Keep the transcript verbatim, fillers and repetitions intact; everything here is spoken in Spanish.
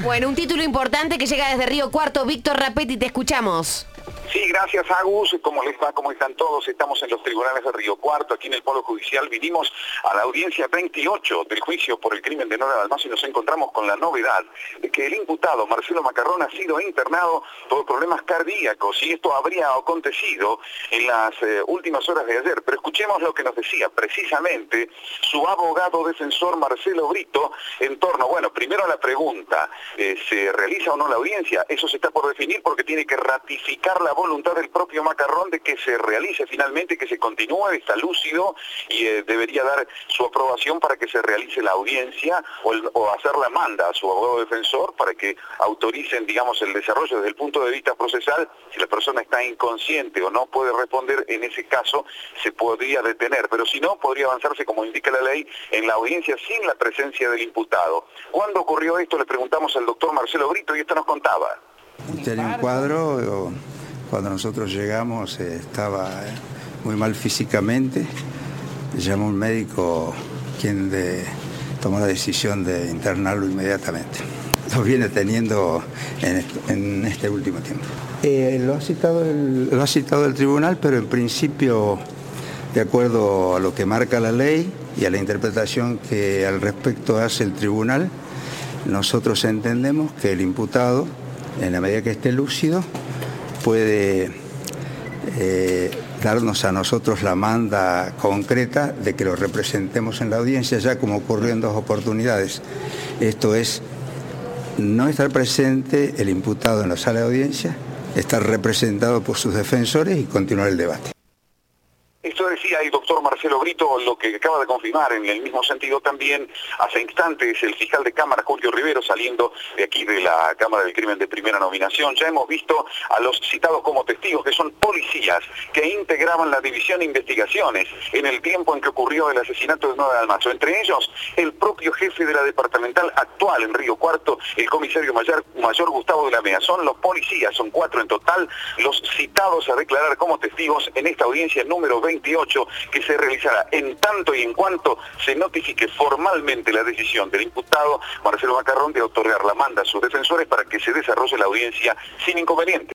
Bueno, un título importante que llega desde Río Cuarto. Víctor Rapetti, te escuchamos. Sí, gracias, Agus. ¿Cómo les va? ¿Cómo están todos? Estamos en los tribunales de Río Cuarto, aquí en el Polo Judicial. Vinimos a la audiencia veintiocho del juicio por el crimen de Nora Dalmacio y nos encontramos con la novedad de que el imputado Marcelo Macarrón ha sido internado por problemas cardíacos y esto habría acontecido en las eh, últimas horas de ayer. Pero escuchemos lo que nos decía precisamente su abogado defensor Marcelo Brito en torno, bueno, primero a la pregunta, eh, ¿se realiza o no la audiencia? Eso se está por definir porque tiene que ratificar la voluntad del propio Macarrón de que se realice finalmente, que se continúe, está lúcido y eh, debería dar su aprobación para que se realice la audiencia o, el, o hacer la manda a su abogado defensor para que autoricen, digamos, el desarrollo desde el punto de vista procesal. Si la persona está inconsciente o no puede responder, en ese caso se podría detener, pero si no, podría avanzarse, como indica la ley, en la audiencia sin la presencia del imputado. ¿Cuándo ocurrió esto? Le preguntamos al doctor Marcelo Brito y esto nos contaba. Tenía un cuadro, cuando nosotros llegamos eh, estaba eh, muy mal físicamente, llamó un médico quien de, tomó la decisión de internarlo inmediatamente. Lo viene teniendo en este, en este último tiempo. Eh, lo, ha citado el, lo ha citado el tribunal, pero en principio, de acuerdo a lo que marca la ley y a la interpretación que al respecto hace el tribunal, nosotros entendemos que el imputado, en la medida que esté lúcido, puede eh, darnos a nosotros la manda concreta de que lo representemos en la audiencia, ya como ocurrió en dos oportunidades. Esto es, no estar presente el imputado en la sala de audiencia, estar representado por sus defensores y continuar el debate. Esto decía el doctor Marcelo Brito, lo que acaba de confirmar en el mismo sentido también hace instantes el fiscal de Cámara, Julio Rivero, saliendo de aquí de la Cámara del Crimen de Primera Nominación. Ya hemos visto a los citados como testigos, que son policías que integraban la División de Investigaciones en el tiempo en que ocurrió el asesinato de Nora Dalmacio. Entre ellos, el propio jefe de la departamental actual en Río Cuarto, el comisario mayor, mayor Gustavo de la Mea. Son los policías, son cuatro en total, los citados a declarar como testigos en esta audiencia número veintiocho, que se realizará en tanto y en cuanto se notifique formalmente la decisión del imputado Marcelo Macarrón de otorgar la manda a sus defensores para que se desarrolle la audiencia sin inconveniente.